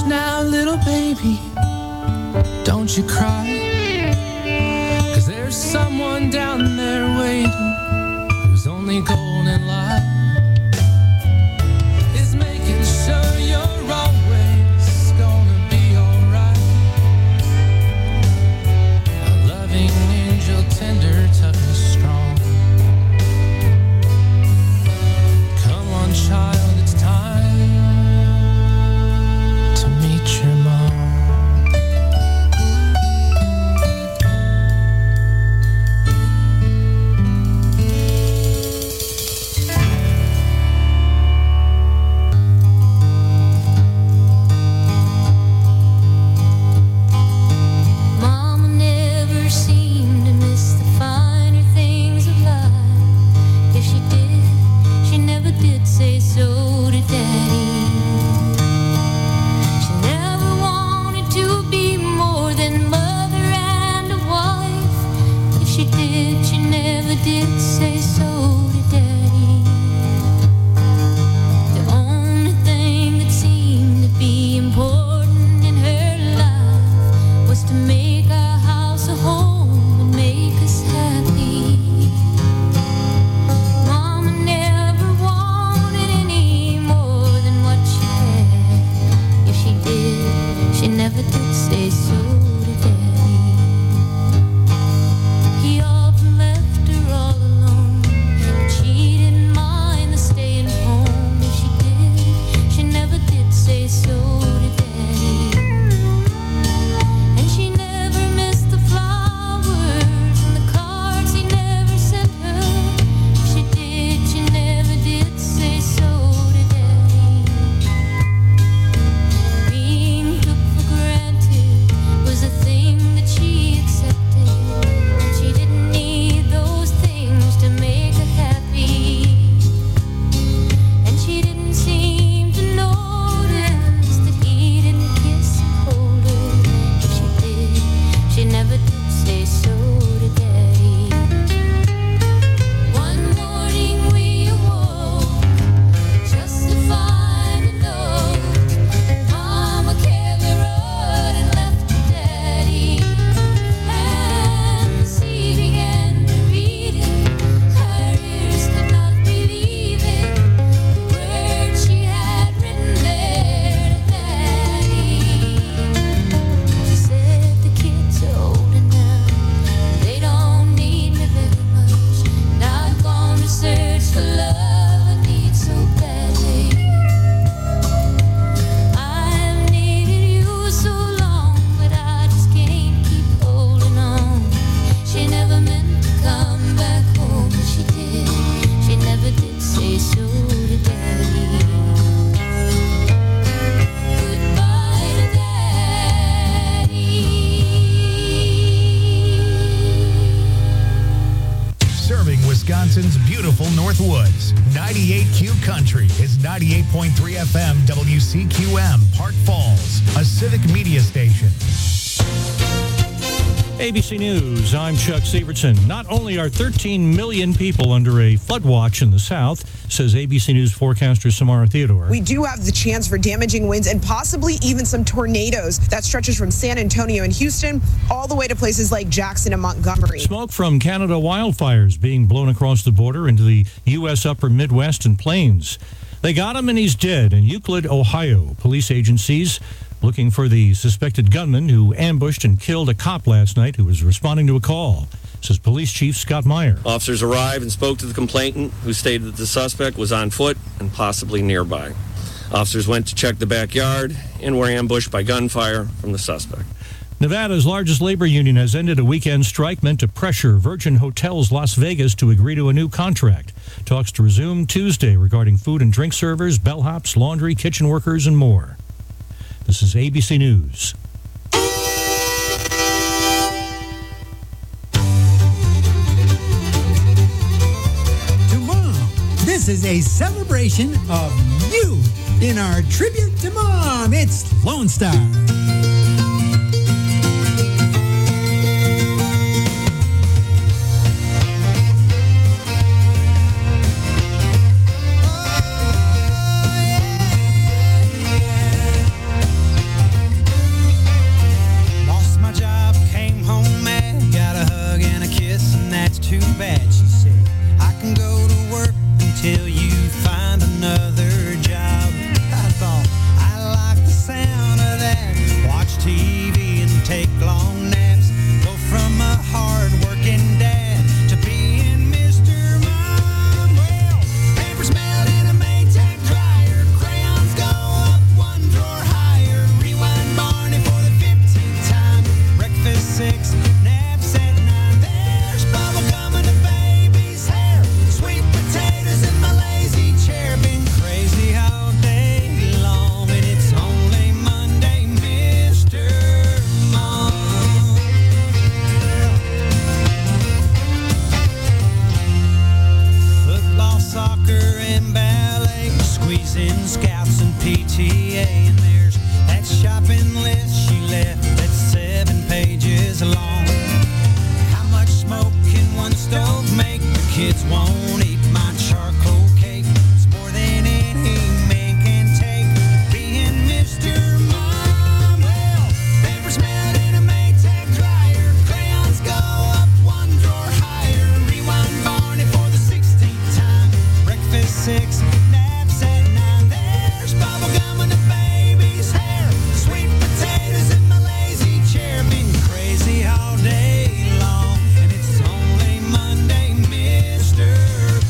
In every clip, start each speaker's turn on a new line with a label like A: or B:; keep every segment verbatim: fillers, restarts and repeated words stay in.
A: now, little baby, don't you cry, 'cause there's someone down there waiting whose only goal in life is making sure you're always gonna be alright. A loving angel, tender, tough and strong. Come on, child, it's time to meet your mom.
B: Mama never seemed to miss the finer things of life. If she did, she never did say so to Daddy. She never wanted to be more than mother and a wife. If she did, she never did say so to Daddy. The only thing that seemed to be important in her life was to make our house a home and make us happy. Mama never wanted any more than what she had. If she did, she never did say so to Daddy. He often left her all alone, but she didn't mind the staying home. If she did, she never did say so to Daddy. And she never missed the flowers and the cards he never sent her. If she did, she never did say so to Daddy. Being took for granted was a thing that she accepted, and she didn't need those things to make her happy. And she didn't seem to notice that he didn't kiss and hold her. If she did, she never did say so to Daddy. One morning we awoke just to find a note. Mama carried the rod and left to Daddy. And as he began to read it, her ears could not believe it. The words she had written there to Daddy. She said, the kids are older now, they don't need me very much. And I've gone to search for love I need so badly. I've needed you so long, but I just can't keep holding on. She never meant to come back home, but she did. She never did say so to Daddy. Goodbye to Daddy.
C: Serving Wisconsin's beautiful North Woods. ninety-eight Q Country is ninety-eight point three F M W C Q M, Park Falls, a civic media station.
D: A B C News, I'm Chuck Severson. Not only are thirteen million people under a flood watch in the south, says A B C News forecaster Samara Theodore.
E: We do have the chance for damaging winds and possibly even some tornadoes. That stretches from San Antonio and Houston all the way to places like Jackson and Montgomery.
D: Smoke from Canada wildfires being blown across the border into the U S upper Midwest and plains. They got him and he's dead in Euclid, Ohio. Police agencies looking for the suspected gunman who ambushed and killed a cop last night who was responding to a call, says Police Chief Scott Meyer.
F: Officers arrived and spoke to the complainant, who stated that the suspect was on foot and possibly nearby. Officers went to check the backyard and were ambushed by gunfire from the suspect.
D: Nevada's largest labor union has ended a weekend strike meant to pressure Virgin Hotels Las Vegas to agree to a new contract. Talks to resume Tuesday regarding food and drink servers, bellhops, laundry, kitchen workers, and more. This is A B C News.
G: Tomorrow, this is a celebration of you in our tribute to Mom. It's Lone Star.
H: squeezing scouts and P T A. And there's that shopping list she left that's seven pages long. How much smoke can one stove make? The kids won't eat my charcoal cake. It's more than any man can take. Being Mister Mom, well, papers melt in a Maytag dryer. Crayons go up one drawer higher. Rewind Barney for the sixteenth time. Breakfast six, naps at nine. There's bubble gum in the baby's hair. Sweet potatoes in my lazy chair. Been crazy all day long, and it's only Monday, Mister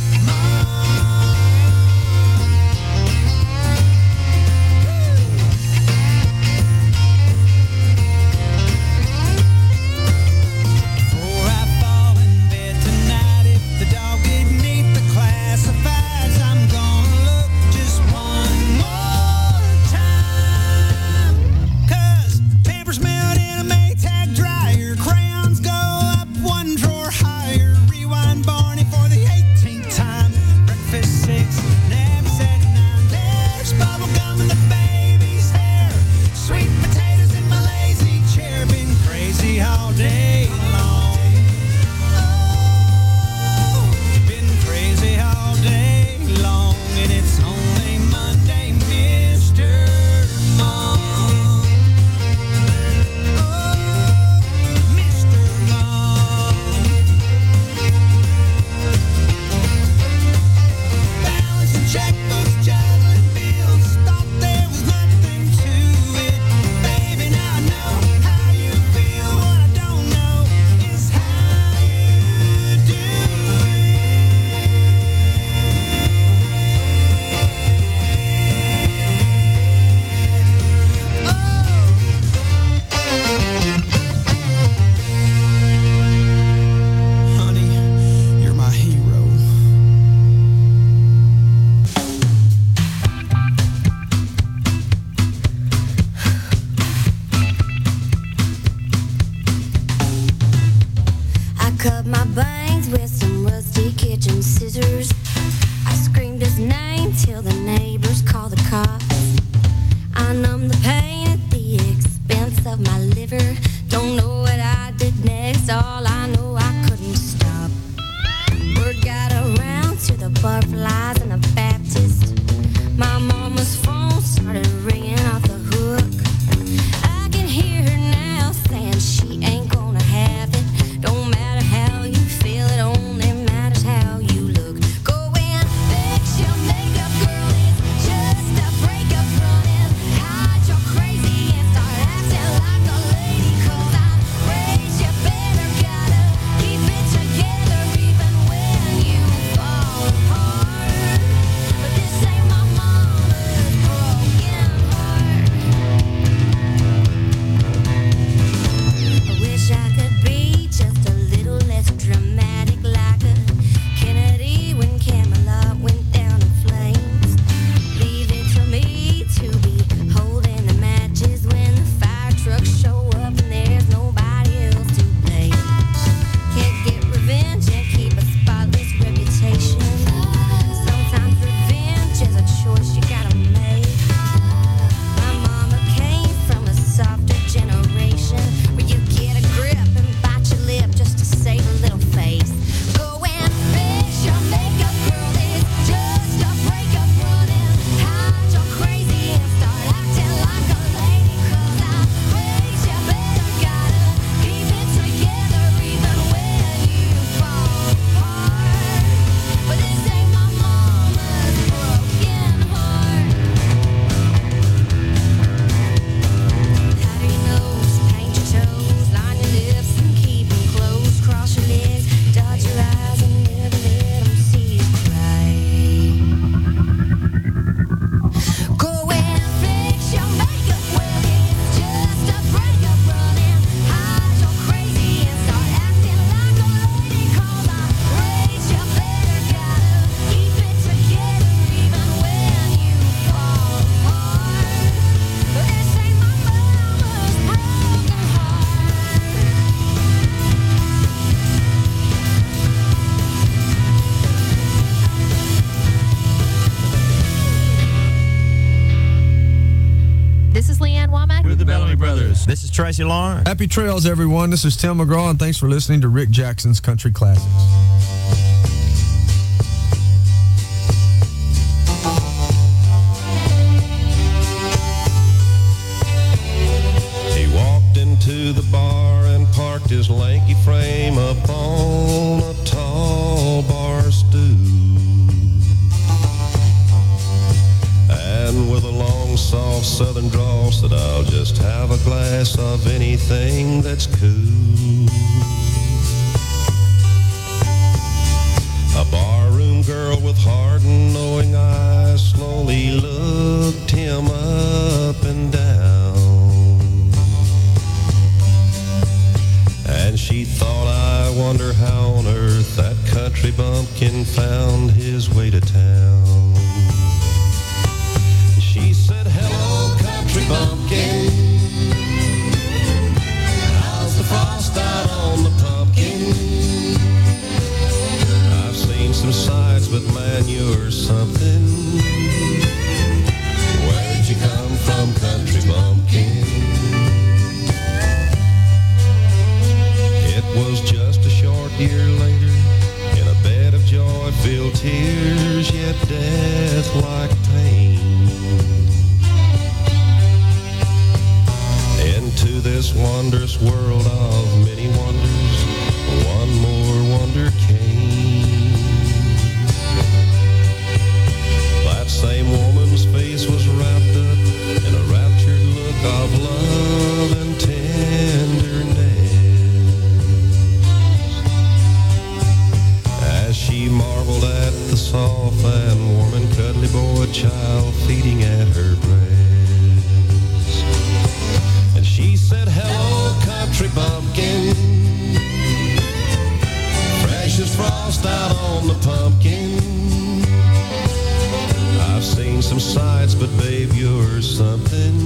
I: This is Leanne Womack.
J: We're the Bellamy Brothers.
K: This is Tracy Lawrence.
L: Happy trails, everyone. This is Tim McGraw, and thanks for listening to Rick Jackson's Country Classics.
M: He walked into the bar and parked his lanky frame upon a tall bar stool. And with a long, soft southern drawl said, I'll just have a glass of anything that's cool. A barroom girl with hard and knowing eyes slowly looked him up and down. And she thought, I wonder how on earth that country bumpkin found his way to town. She said, hello, country bumpkin. How's the frost out on the pumpkin? I've seen some sights, but man, you're something. Where'd you come from, country bumpkin? It was just a short year later, in a bed of joy-filled tears, yet death-like pain. Into this wondrous world of many wonders, one more wonder came. That same woman's face was wrapped up in a raptured look of love and tenderness, as she marveled at the soft and warm and cuddly boy child feeding at her breast. She said, hello, country bumpkin. Fresh as frost out on the pumpkin. I've seen some sights, but babe, you're something.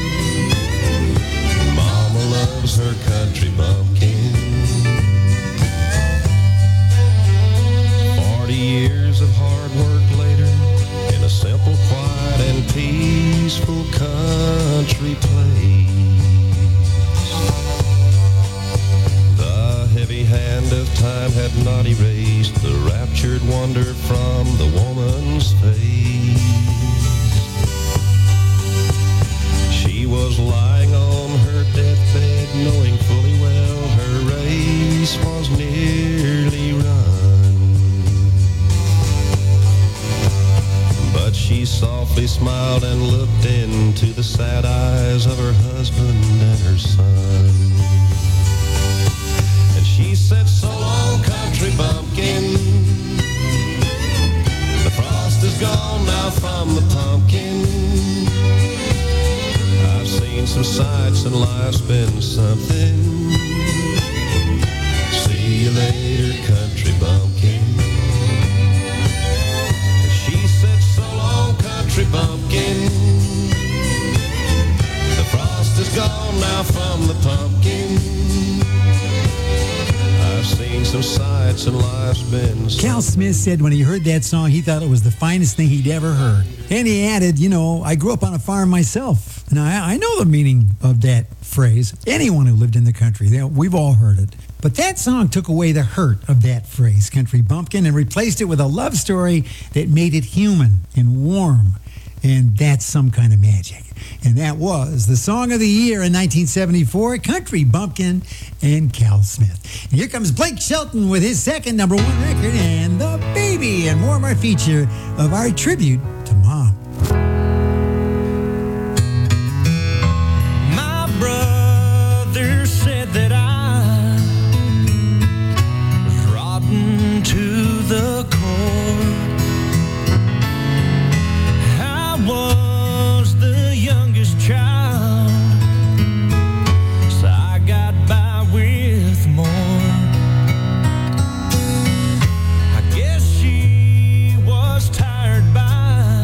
M: Mama loves her country bumpkin. Forty years of hard work later, in a simple, quiet, and peaceful country place, heavy hand of time had not erased the raptured wonder from the woman's face. She was lying on her deathbed, knowing fully well her race was nearly run. But she softly smiled and looked into the sad eyes of her husband and her son. She said, so long, country bumpkin. The frost is gone now from the pumpkin. I've seen some sights and life's been something. See you later, country bumpkin. She said, so long, country bumpkin. The frost is gone now from the pumpkin. Seen some sights and life's been.
G: Cal Smith said when he heard that song, he thought it was the finest thing he'd ever heard. And he added, you know, I grew up on a farm myself. Now, I, I know the meaning of that phrase. Anyone who lived in the country, they, we've all heard it. But that song took away the hurt of that phrase, country bumpkin, and replaced it with a love story that made it human and warm. And that's some kind of magic. And that was the song of the year in nineteen seventy-four, Country Bumpkin and Cal Smith. And here comes Blake Shelton with his second number one record, and The Baby, and more of our feature of our tribute to Mom.
H: My brother said that I was rotten to the core. I was the youngest child, so I got by with more. I guess she was tired by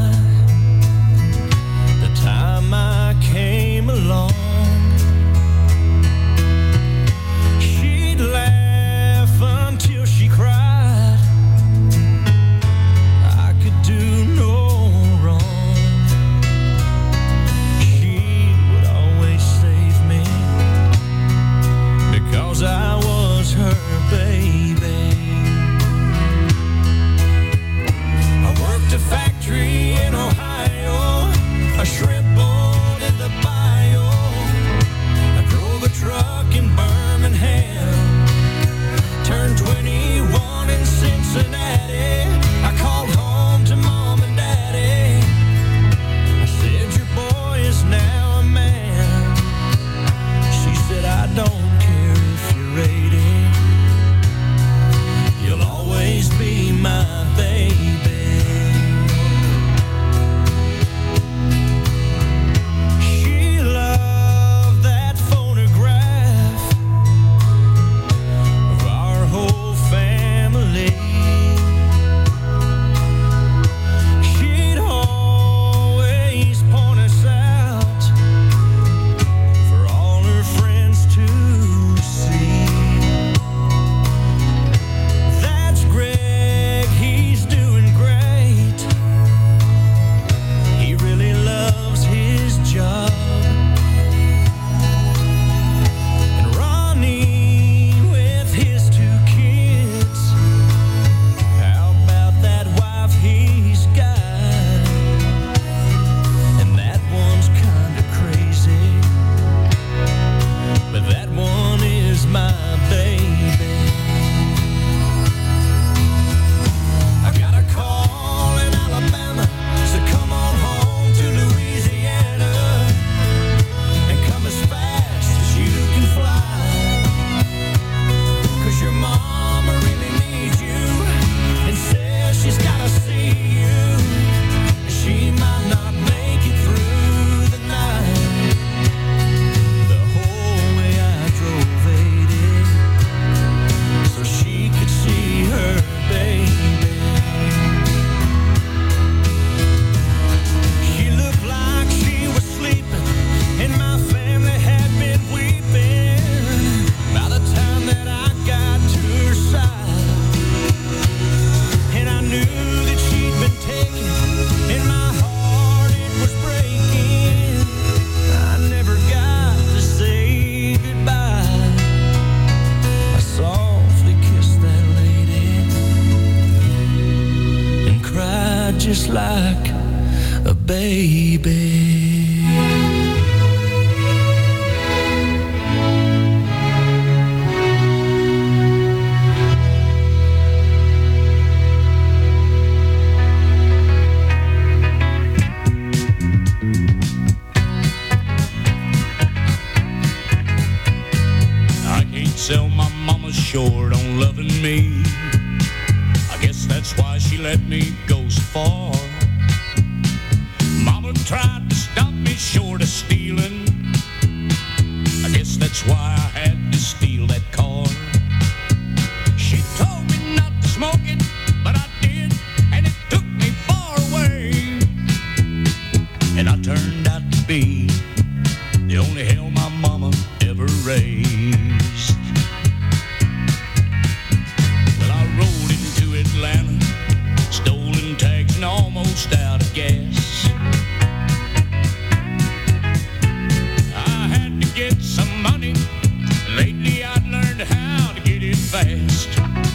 A: just like a baby.
I: Sell my mama short on loving me. I guess that's why she let me go so far. Mama tried to stop me short of stealing. I guess that's why I had to steal that car. She told me not to smoke it, but I did, and it took me far away. And I turned out to be the only hell my mama ever raised. Atlanta, stolen tags and almost out of gas. I had to get some money. Lately I'd learned how to get it fast.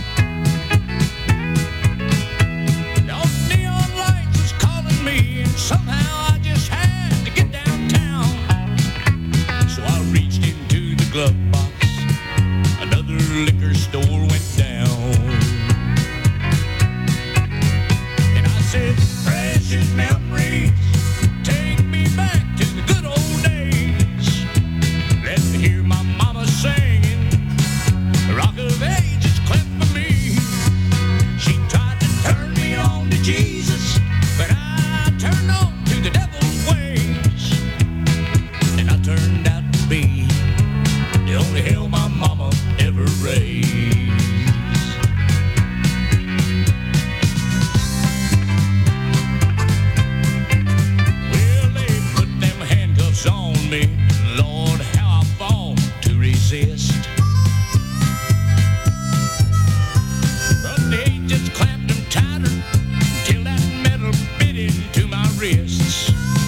I: Those neon lights was calling me, and somehow I just had to get downtown. So I reached into the glove box. Another liquor store went down. Precious memories, take me back to the good old days. Let me hear my mama singing, Rock of Ages clap for me. She tried to turn me on to Jesus, but I turned on to the devil's ways. And I turned out to be the only hell my mama ever raised. On me, Lord, how I fought to resist. But they just clamped them tighter till that metal bit into my wrists.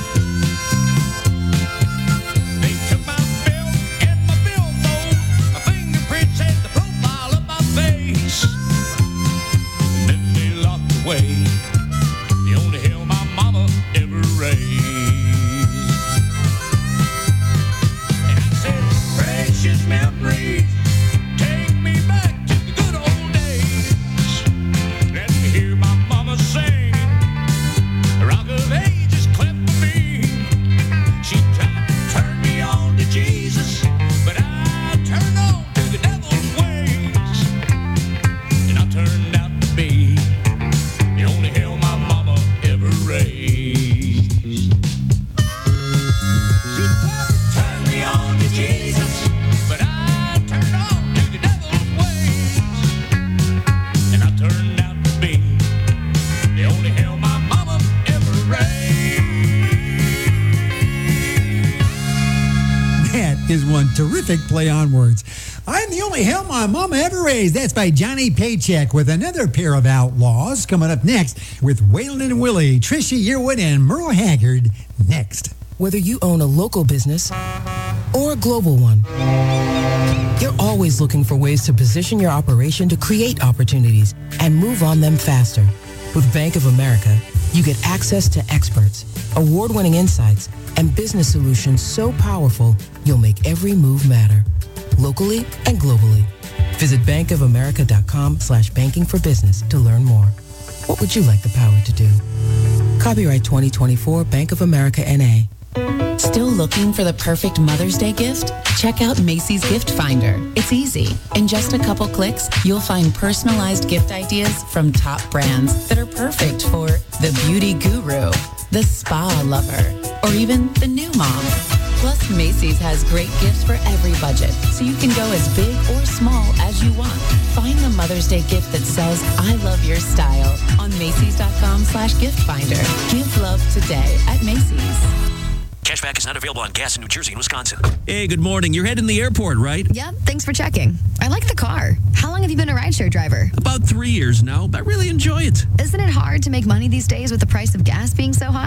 I: They took my belt and my billfold, my fingerprints and the profile of my face. And then they locked away the only hell my mama ever raised. Precious memories, take me back to the good old days. Let me hear my mama singing, Rock of Ages clap for me. She tried to turn me on to Jesus, but I turned on to the devil's ways. And I turned out to be the only hell my mama ever raised. She tried to turn me on to Jesus, but I turned on to the devil's ways. And I turned out to be the only hell my mama ever raised.
G: That is one terrific play on words. I'm the only hell my mama ever raised. That's by Johnny Paycheck with another pair of outlaws coming up next with Waylon and Willie, Trisha Yearwood, and Merle Haggard next.
J: Whether you own a local business or a global one, you're always looking for ways to position your operation to create opportunities and move on them faster. With Bank of America, you get access to experts, award-winning insights, and business solutions so powerful, you'll make every move matter, locally and globally. Visit bankofamerica.com slash banking for business to learn more. What would you like the power to do? Copyright twenty twenty-four Bank of America N A.
K: Still looking for the perfect Mother's Day gift? Check out Macy's Gift Finder. It's easy. In just a couple clicks, you'll find personalized gift ideas from top brands that are perfect for the beauty guru, the spa lover, or even the new mom. Plus, Macy's has great gifts for every budget, so you can go as big or small as you want. Find the Mother's Day gift that says, I love your style on Macy's.com slash gift finder. Give love today at Macy's.
N: Cashback is not available on gas in New Jersey and Wisconsin.
O: Hey, good morning. You're heading to the airport, right?
P: Yep, thanks for checking. I like the car. How long have you been a rideshare driver?
O: About three years now. I really enjoy it.
P: Isn't it hard to make money these days with the price of gas being so high?
O: Not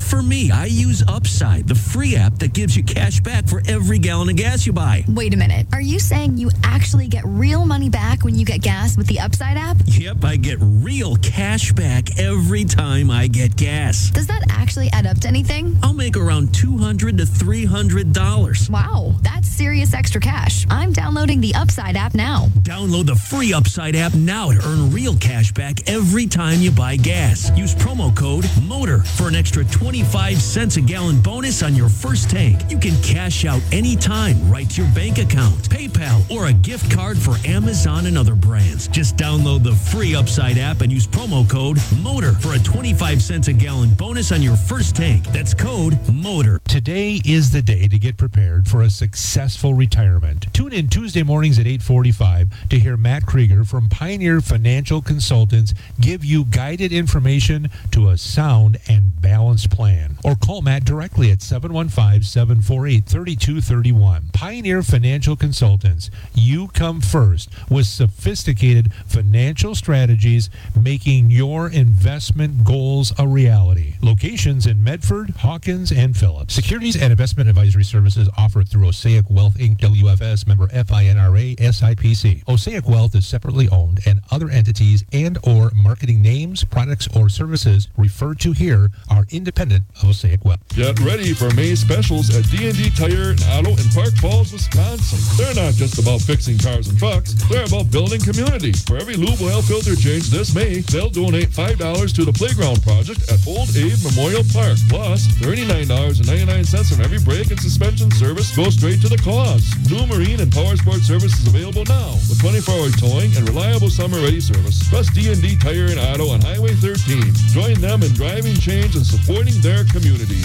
O: Not for me. I use Upside, the free app that gives you cash back for every gallon of gas you buy.
P: Wait a minute. Are you saying you actually get real money back when you get gas with the Upside app?
O: Yep, I get real cash back every time I get gas.
P: Does that actually add up to anything?
O: I'll make around two hundred to three hundred dollars.
P: Wow, that's serious extra cash. I'm downloading the Upside app now.
O: Download the free Upside app now to earn real cash back every time you buy gas. Use promo code MOTOR for an extra twenty-five cents a gallon bonus on your first tank. You can cash out anytime right to your bank account, PayPal, or a gift card for Amazon and other brands. Just download the free Upside app and use promo code MOTOR for a twenty-five cents a gallon bonus on your first tank. That's code MOTOR.
Q: Today is the day to get prepared for a successful retirement. Tune in Tuesday mornings at eight forty-five to hear Matt Krieger from Pioneer Financial Consultants give you guided information to a sound and balanced plan. Or call Matt directly at seven one five, seven four eight, three two three one. Pioneer Financial Consultants. You come first with sophisticated financial strategies, making your investment goals a reality. Locations in Medford, Hawkins, and Phillips. Securities and investment advisory services offered through Osaic Wealth Incorporated, W F S, member FINRA, S I P C. Osaic Wealth is separately owned, and other entities and or marketing names, products, or services referred to here are independent of Osaic Wealth.
R: Get ready for May specials at D and D Tire and Auto in Park Falls, Wisconsin. They're not just about fixing cars and trucks, they're about building community. For every lube oil filter change this May, they'll donate five dollars to the Playground Project at Old Abe Memorial Park. Plus, thirty-nine dollars and ninety-nine cents on every brake and suspension service goes straight to the cause. New marine and power sport service is available now with twenty-four hour towing and reliable summer-ready service. Trust D and D Tire and Auto on Highway thirteen. Join them in driving change and supporting their community.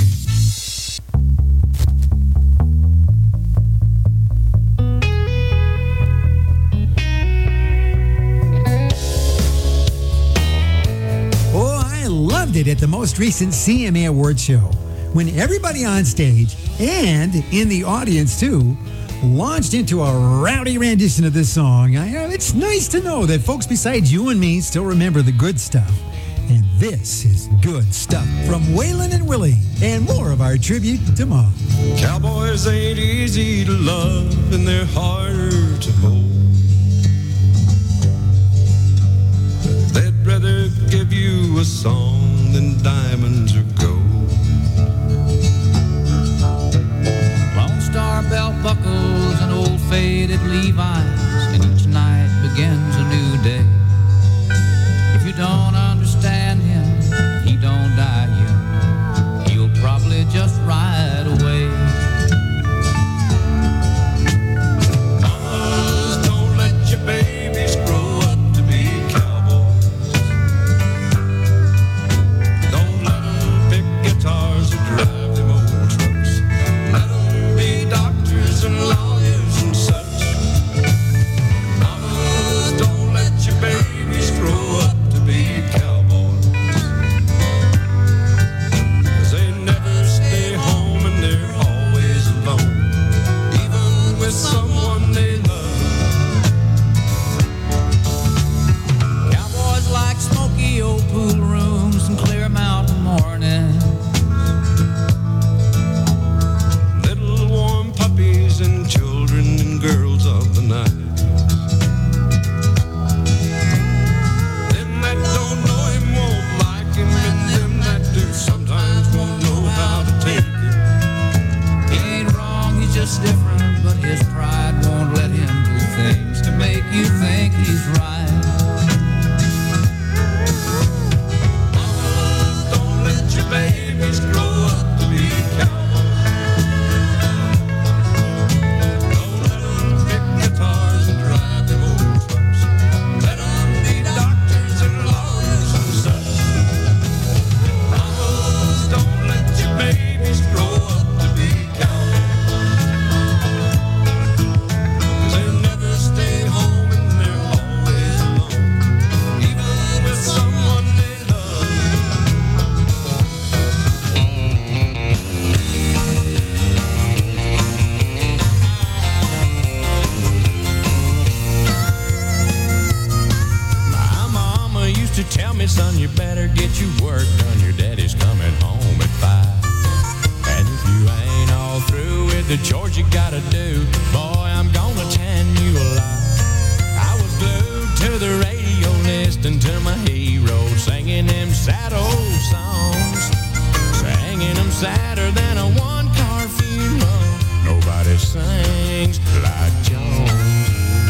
G: Oh, I loved it at the most recent C M A Awards show when everybody on stage and in the audience too launched into a rowdy rendition of this song. I, it's nice to know that folks besides you and me still remember the good stuff. And this is good stuff from Waylon and Willie, and more of our tribute to Mom.
M: Cowboys ain't easy to love, and they're harder to hold. They'd rather give you a song than diamonds or gold.
A: Lone Star belt buckles and old faded Levi's, and each night begins a new day. If you don't understand him, he don't die young. He'll probably just ride away.
M: Mamas, don't let your babies grow up to be cowboys. Don't let them pick
S: with the chores you gotta do. Boy, I'm gonna tan you alive. I was glued to the radio listening to my hero, singing them sad old songs, singing them sadder than a one-car funeral. Nobody sings like Jones.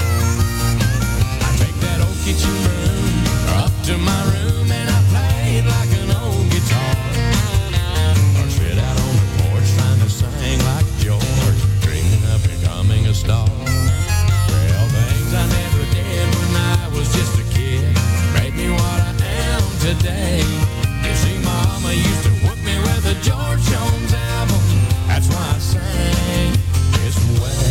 S: I take that old kitchen broom up to my room and I play it like an old guitar, or sit out on the porch trying to sing like George, dreaming of becoming a star. Well, things I never did when I was just a kid made me what I am today. You see, Mama used to whoop me with a George Jones album. That's why I sang this way.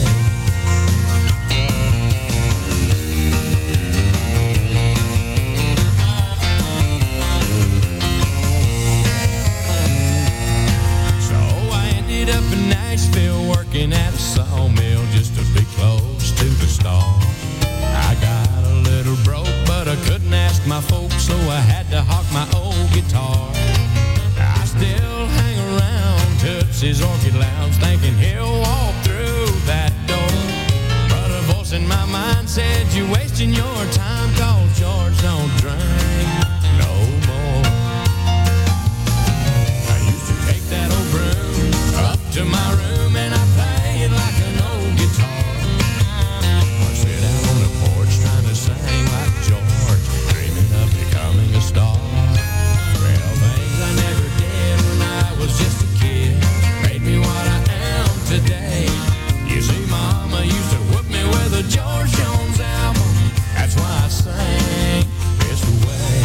S: So I ended up in Nashville working at a sawmill just to be close to the stars. I got a little broke, but I couldn't ask my folks, so I had to hawk my old guitar. I still hang around Tootsie's Orchid Lounge thinking he'll walk through that door. But a voice in my mind said, you're wasting your time, cause George don't drink no more. I used to take that old broom up to my room and I play it like an old guitar, or sit out on the porch trying to sing like George, dreaming of becoming a star. Well, things I never did when I was just a kid made me what I am today. You see, Mama used to whoop me with a George Jones album. That's why I sang this way.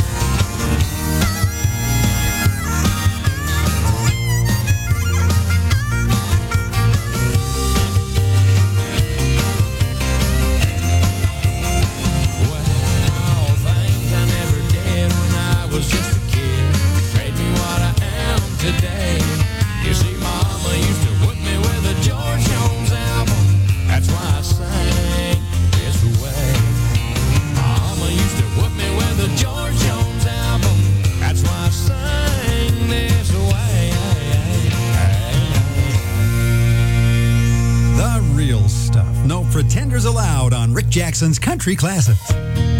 S: Well, things I never did when I was just a kid made me what I am today. You see, Mama used to whoop me with a George Jones album. That's why I sang this way. Mama used to whoop me with a George Jones album. That's why I sang this way.
G: The real stuff. No pretenders allowed on Rick Jackson's Country Classics.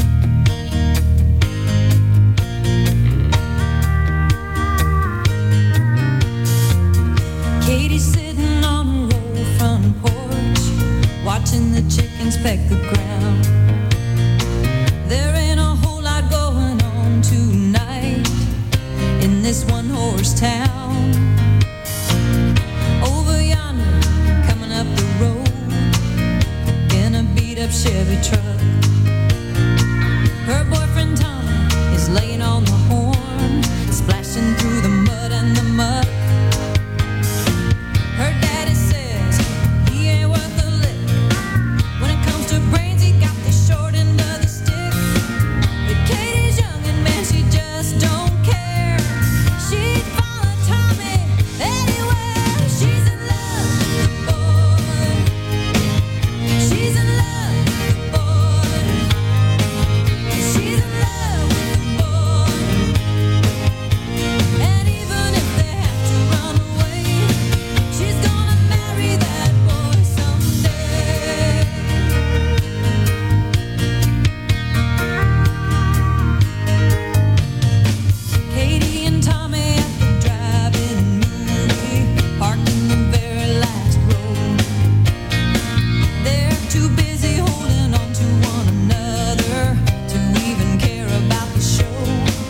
T: Katie's sitting on a roll front porch, watching the chickens peck the ground. There ain't a whole lot going on tonight in this one-horse town. Over yonder, coming up the road in a beat-up Chevy truck. Her boyfriend Tommy is laying on the horn, splashing through the mud and the muck. Her daddy says he ain't worth a lick. When it comes to brains, he got the short end of the stick. But Katie's young and man, she just don't care. She'd follow Tommy anywhere. She's in love with the boy. She's in love with the boy. She's in love with the boy. And even if they have to run away, she's gonna marry that boy someday. Katie and Tommy at the drive-in movie, parked in the very last row. They're too busy holding on to one another to even care about the show.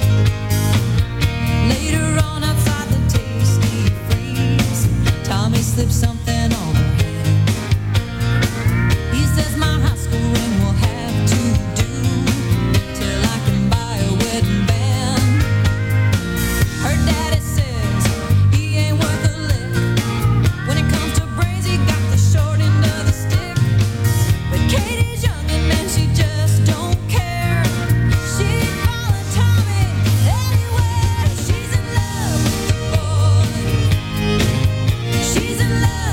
T: Later on outside the Tasty Freeze, Tommy slips something on her head. He says my high school ring will have to do till I can buy a wedding band. Her daddy says he ain't worth a lick. When it comes to brains, he got the short end of the stick. But Katie's young and man, she just don't care. She'd follow Tommy anywhere. She's in love with the boy. She's in love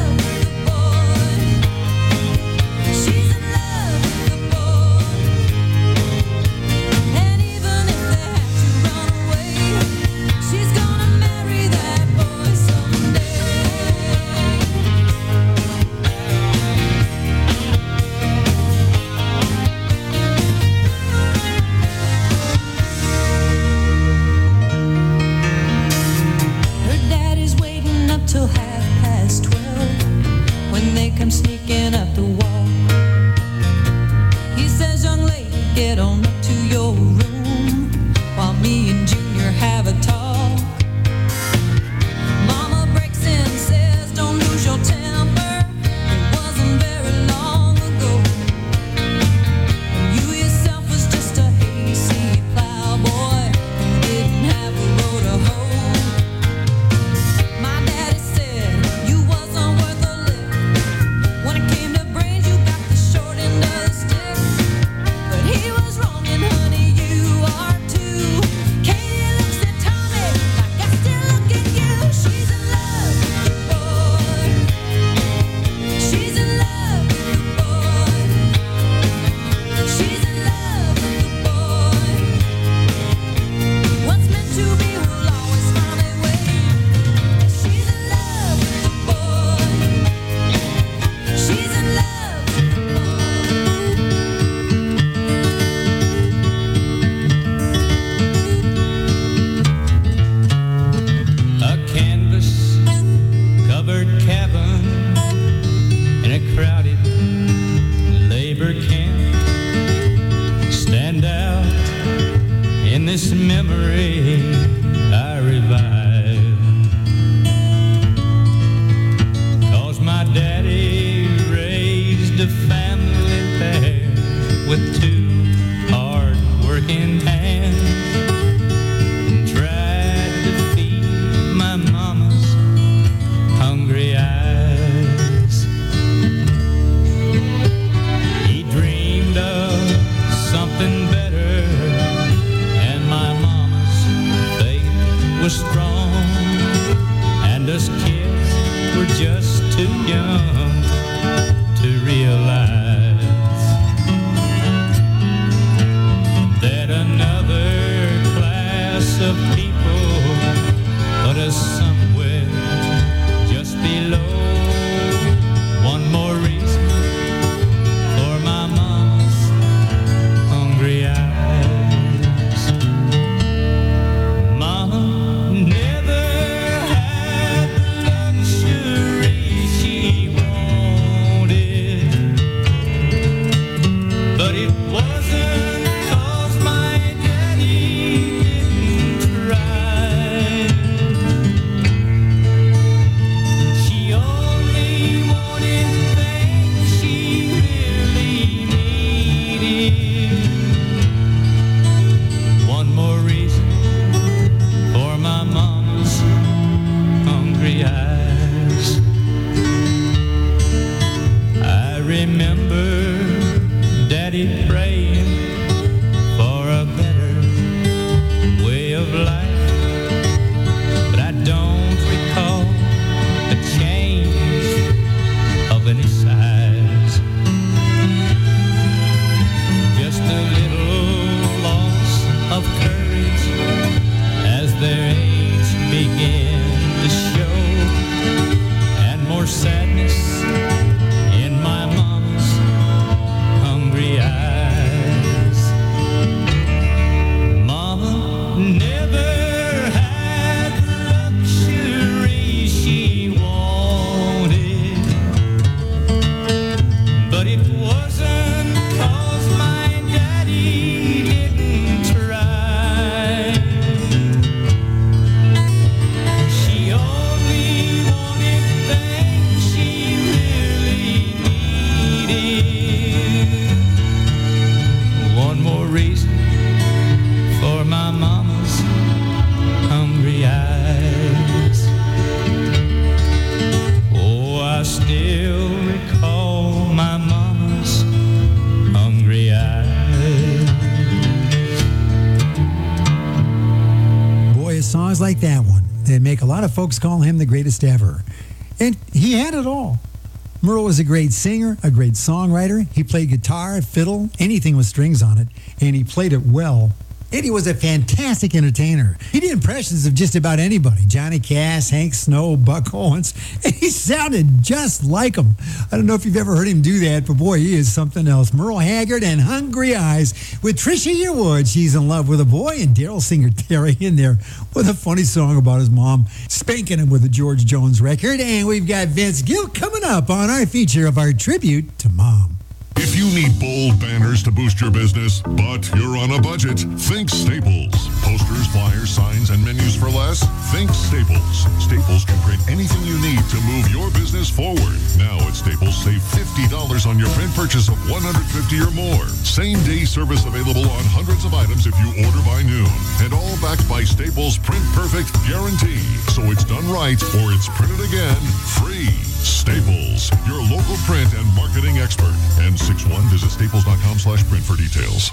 G: lot of folks call him the greatest ever. And he had it all. Merle was a great singer, a great songwriter. He played guitar, fiddle, anything with strings on it, and he played it well. Eddie was a fantastic entertainer. He did impressions of just about anybody. Johnny Cash, Hank Snow, Buck Owens, and he sounded just like them. I don't know if you've ever heard him do that, but boy, he is something else. Merle Haggard and Hungry Eyes with Trisha Yearwood. She's in love with a boy, and Daryl Singer Terry in there with a funny song about his mom spanking him with a George Jones record. And we've got Vince Gill coming up on our feature of our tribute to Mom.
U: If you need bold banners to boost your business, but you're on a budget, think Staples. Posters, flyers, signs, and menus for less? Think Staples. Staples can print anything you need to move your business forward. Now at Staples, save fifty dollars on your print purchase of one hundred fifty dollars or more. Same-day service available on hundreds of items if you order by noon. And all backed by Staples' Print Perfect guarantee. So it's done right or it's printed again free. Staples, your local print and marketing expert. N sixty-one, visit staples.com slash print for details.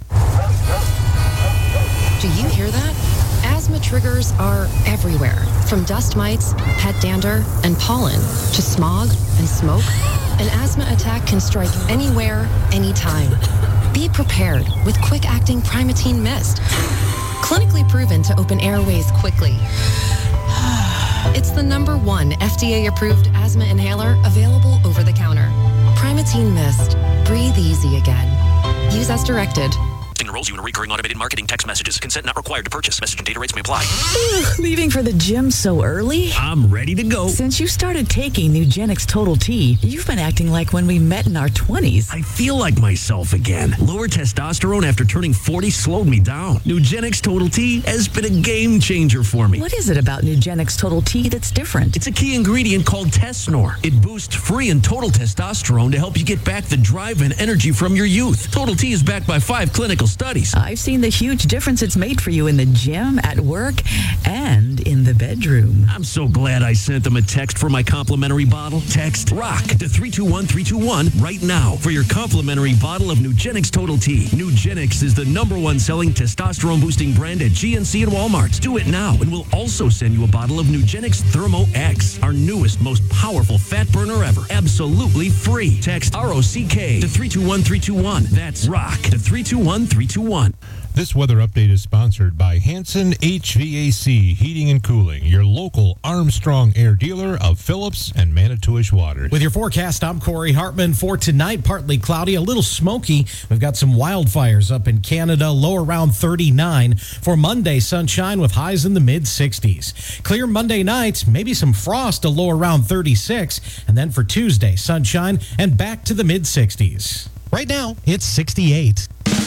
V: Do you hear that? Asthma triggers are everywhere, from dust mites, pet dander, and pollen, to smog and smoke. An asthma attack can strike anywhere, anytime. Be prepared with quick-acting Primatene Mist. Clinically proven to open airways quickly. It's the number one F D A-approved asthma inhaler available over the counter. Primatene Mist. Breathe easy again. Use as directed.
N: Enrolls you in recurring automated marketing text messages. Consent not required to purchase. Message and data rates may apply.
W: Ugh, leaving for the gym so early?
O: I'm ready to go.
W: Since you started taking Nugenix Total T, you've been acting like when we met in our twenties.
O: I feel like myself again. Lower testosterone after turning forty slowed me down. Nugenix Total T has been a game changer for me.
W: What is it about Nugenix Total T that's different?
O: It's a key ingredient called Tesnor. It boosts free and total testosterone to help you get back the drive and energy from your youth. Total T is backed by five clinical studies.
W: I've seen the huge difference it's made for you in the gym, at work, and in the bedroom.
O: I'm so glad I sent them a text for my complimentary bottle. Text ROCK to three two one three two one right now for your complimentary bottle of Nugenix Total T. Nugenix is the number one selling testosterone boosting brand at G N C and Walmart. Do it now, and we'll also send you a bottle of Nugenix Thermo X, our newest, most powerful fat burner ever. Absolutely free. Text R O C K to three two one three two one. That's ROCK to three two one three two one.
Q: This weather update is sponsored by Hanson H V A C Heating and Cooling, your local Armstrong Air dealer of Phillips and Manitowish Water.
X: With your forecast, I'm Corey Hartman. For tonight, partly cloudy, a little smoky. We've got some wildfires up in Canada, low around thirty-nine. For Monday, sunshine with highs in the mid sixties. Clear Monday night, maybe some frost, a low around thirty-six. And then for Tuesday, sunshine and back to the mid sixties. Right now, it's sixty-eight.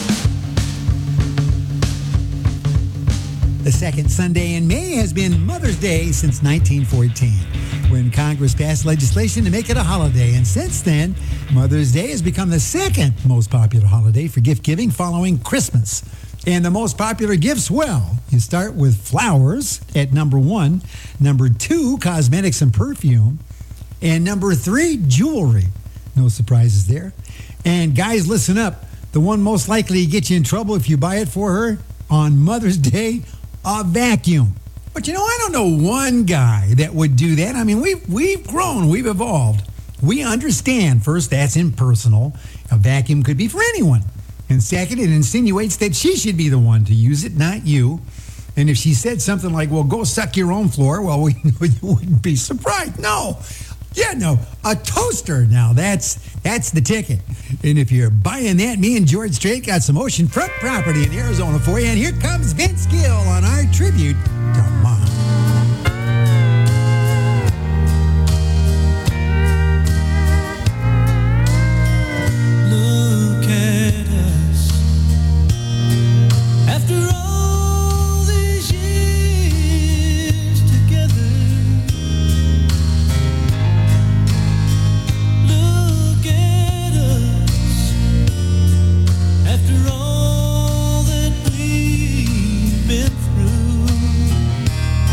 G: The second Sunday in May has been Mother's Day since nineteen fourteen, when Congress passed legislation to make it a holiday. And since then, Mother's Day has become the second most popular holiday for gift giving following Christmas. And the most popular gifts, well, you start with flowers at number one, number two, cosmetics and perfume, and number three, jewelry. No surprises there. And guys, listen up. The one most likely to get you in trouble if you buy it for her on Mother's Day, a vacuum. But you know, I don't know one guy that would do that. I mean, we've, we've grown, we've evolved. We understand, first, that's impersonal. A vacuum could be for anyone. And second, it insinuates that she should be the one to use it, not you. And if she said something like, well, go suck your own floor, well, we, you wouldn't be surprised. No. Yeah, no, a toaster. Now, that's that's the ticket. And if you're buying that, me and George Strait got some oceanfront property in Arizona for you. And here comes Vince Gill on our tribute to Mom.
H: Look at us. After all these years together, look at us. After all that we've been through,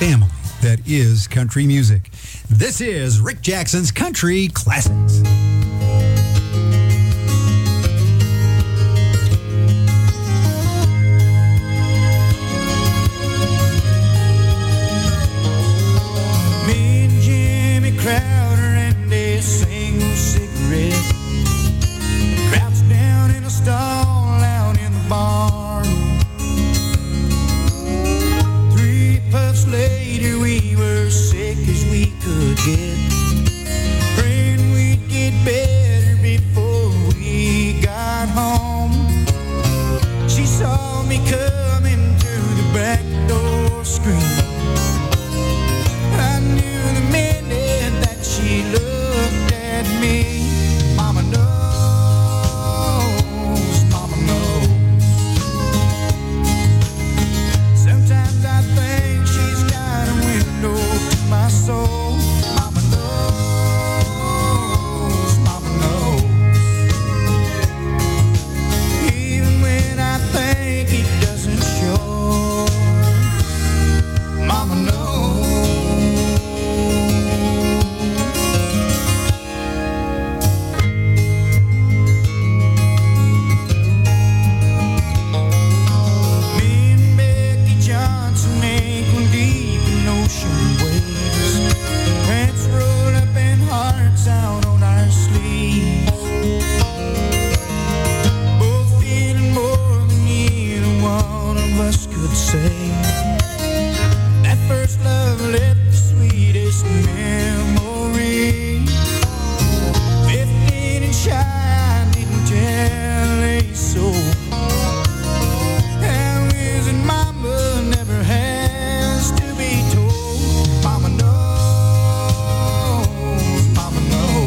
G: family that is country music. This is Rick Jackson's Country Classics.
H: Me and Jimmy Crowder and a single cigarette, crouched down in a stall out in the barn. Three puffs later we were sick as we could get, praying we'd get better before we got home. She saw me coming through the back door screen. I knew the minute that she looked at me. Mama knows, Mama knows. Sometimes I think she's got a window to my soul. Mama knows, Mama knows. Even when I think it doesn't show, Mama knows. Me and Becky Johnson ankle deep in ocean waves, pants rolled up and hearts out on our sleeves, both feeling more than either one of us could say. That first love left the sweetest memory. Fifteen and shy, I didn't tell a soul. How is it Mama never has to be told? Mama knows, Mama knows.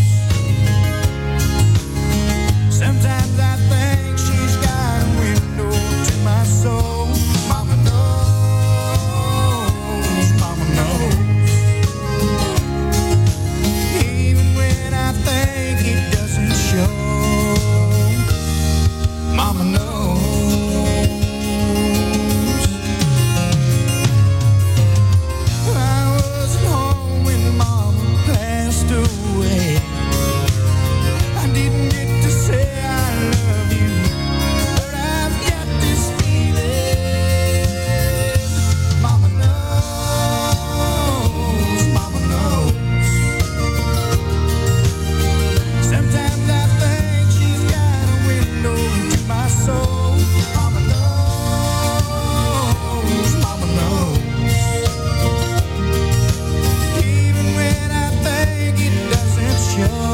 H: Sometimes I think she's got a window to my soul. Mama knows, Mama knows. Even when I think it doesn't show, Mama knows. I wasn't home when Mama passed away. I didn't get to say I love you, but I've got this feeling. Mama knows, Mama knows. Sometimes I think she's got a window to my soul. Mama knows, Mama knows. Even when I think it doesn't show,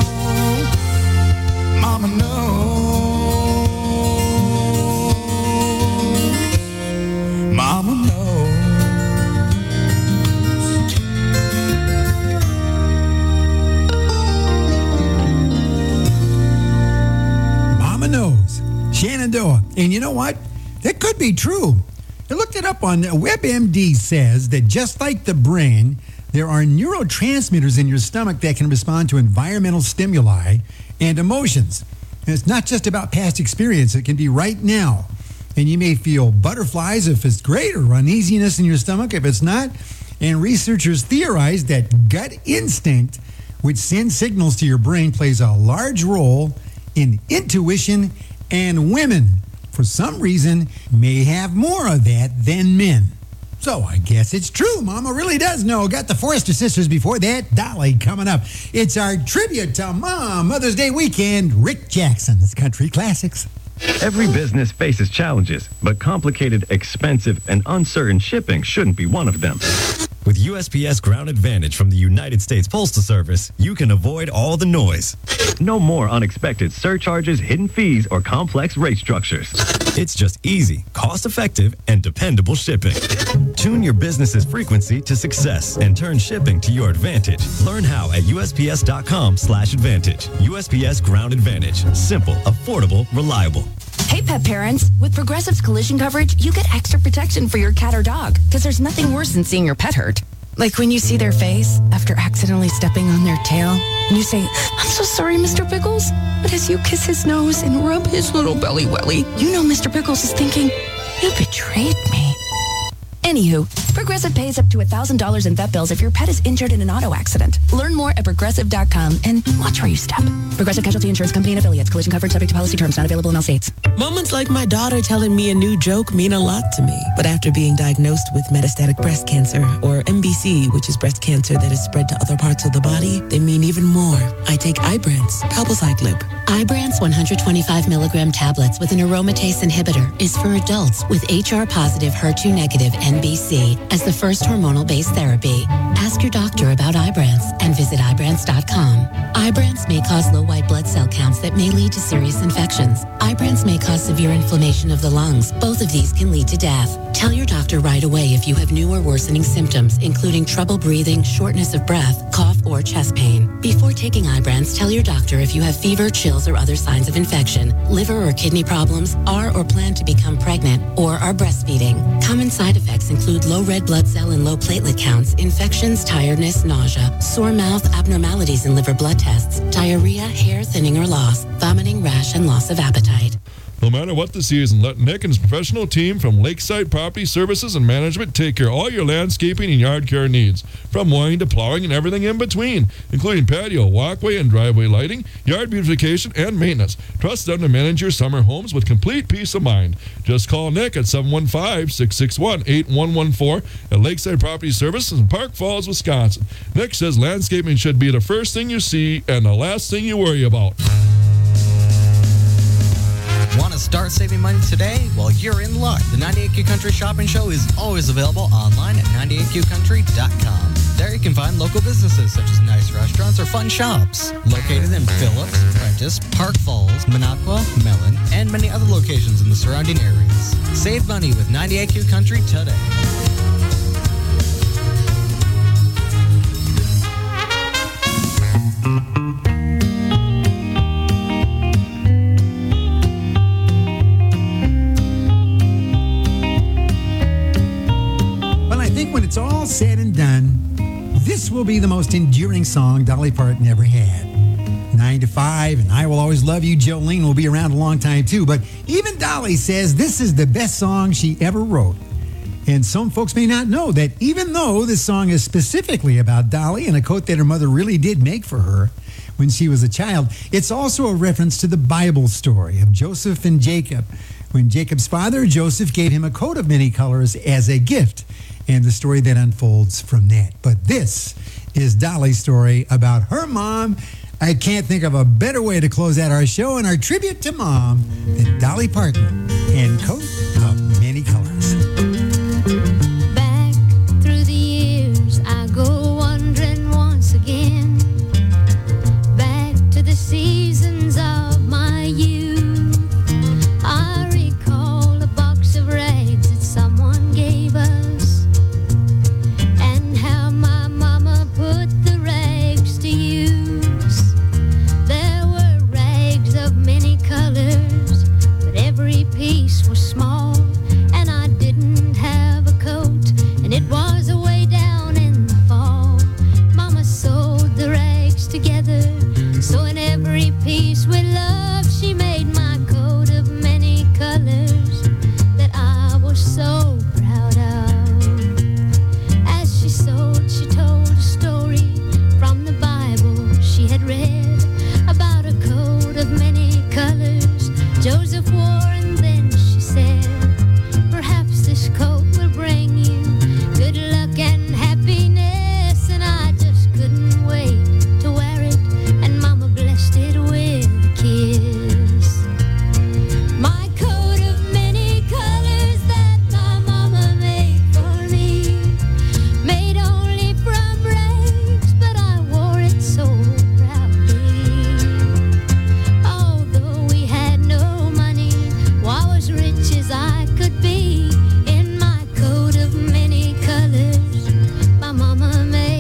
H: Mama knows, Mama knows.
G: Mama knows. Shenandoah. And you know what? That could be true. I looked it up on WebMD. Says that just like the brain, there are neurotransmitters in your stomach that can respond to environmental stimuli and emotions. And it's not just about past experience. It can be right now. And you may feel butterflies if it's great, or uneasiness in your stomach if it's not. And researchers theorize that gut instinct, which sends signals to your brain, plays a large role in intuition, and women, for some reason, may have more of that than men. So I guess it's true. Mama really does know. Got the Forrester Sisters before that. Dolly coming up. It's our tribute to Mom Mother's Day weekend. Rick Jackson's Country Classics.
B: Every business faces challenges, but complicated, expensive, and uncertain shipping shouldn't be one of them. With U S P S Ground Advantage from the United States Postal Service, you can avoid all the noise. No more unexpected surcharges, hidden fees, or complex rate structures. It's just easy, cost-effective, and dependable shipping. Tune your business's frequency to success and turn shipping to your advantage. Learn how at U S P S dot com slash advantage. U S P S Ground Advantage. Simple, affordable, reliable.
C: Hey, pet parents. With Progressive's collision coverage, you get extra protection for your cat or dog, because there's nothing worse than seeing your pet hurt. Like when you see their face after accidentally stepping on their tail, and you say, "I'm so sorry, Mister Pickles." But as you kiss his nose and rub his little belly welly, you know Mister Pickles is thinking, "You betrayed me." Anywho, Progressive pays up to one thousand dollars in vet bills if your pet is injured in an auto accident. Learn more at progressive dot com and watch where you step. Progressive Casualty Insurance Company and Affiliates. Collision coverage subject to policy terms. Not available in all states.
J: Moments like my daughter telling me a new joke mean a lot to me. But after being diagnosed with metastatic breast cancer, or M B C, which is breast cancer that is spread to other parts of the body, they mean even more. I take Ibrance, palbociclib.
D: Ibrance one hundred twenty-five milligram tablets with an aromatase inhibitor is for adults with H R-positive, H E R two negative M B C as the first hormonal-based therapy. Ask your doctor about Ibrance and visit Ibrance dot com. Ibrance may cause low white blood cell counts that may lead to serious infections. Ibrance may cause severe inflammation of the lungs. Both of these can lead to death. Tell your doctor right away if you have new or worsening symptoms, including trouble breathing, shortness of breath, cough, or chest pain. Before taking Ibrance, tell your doctor if you have fever, chills, or other signs of infection, liver or kidney problems, are or plan to become pregnant, or are breastfeeding. Common side effects include low red blood cell and low platelet counts, infections, tiredness, nausea, sore mouth, abnormalities in liver blood tests, diarrhea, hair thinning or loss, vomiting, rash, and loss of appetite.
R: No matter what the season, let Nick and his professional team from Lakeside Property Services and Management take care of all your landscaping and yard care needs, from mowing to plowing and everything in between, including patio, walkway, and driveway lighting, yard beautification, and maintenance. Trust them to manage your summer homes with complete peace of mind. Just call Nick at seven one five, six six one, eight one one four at Lakeside Property Services in Park Falls, Wisconsin. Nick says landscaping should be the first thing you see and the last thing you worry about.
E: Want to start saving money today? Well, you're in luck. The ninety-eight Q Country Shopping Show is always available online at ninety-eight q country dot com. There you can find local businesses such as nice restaurants or fun shops. Located in Phillips, Prentice, Park Falls, Minocqua, Mellon, and many other locations in the surrounding areas. Save money with ninety-eight Q Country today.
G: When it's all said and done, this will be the most enduring song Dolly Parton ever had. Nine to five, and I Will Always Love You, Jolene, will be around a long time too, but even Dolly says this is the best song she ever wrote. And some folks may not know that even though this song is specifically about Dolly and a coat that her mother really did make for her when she was a child, it's also a reference to the Bible story of Joseph and Jacob. When Jacob's father, Joseph, gave him a coat of many colors as a gift, and the story that unfolds from that. But this is Dolly's story about her mom. I can't think of a better way to close out our show and our tribute to Mom than Dolly Parton and Coat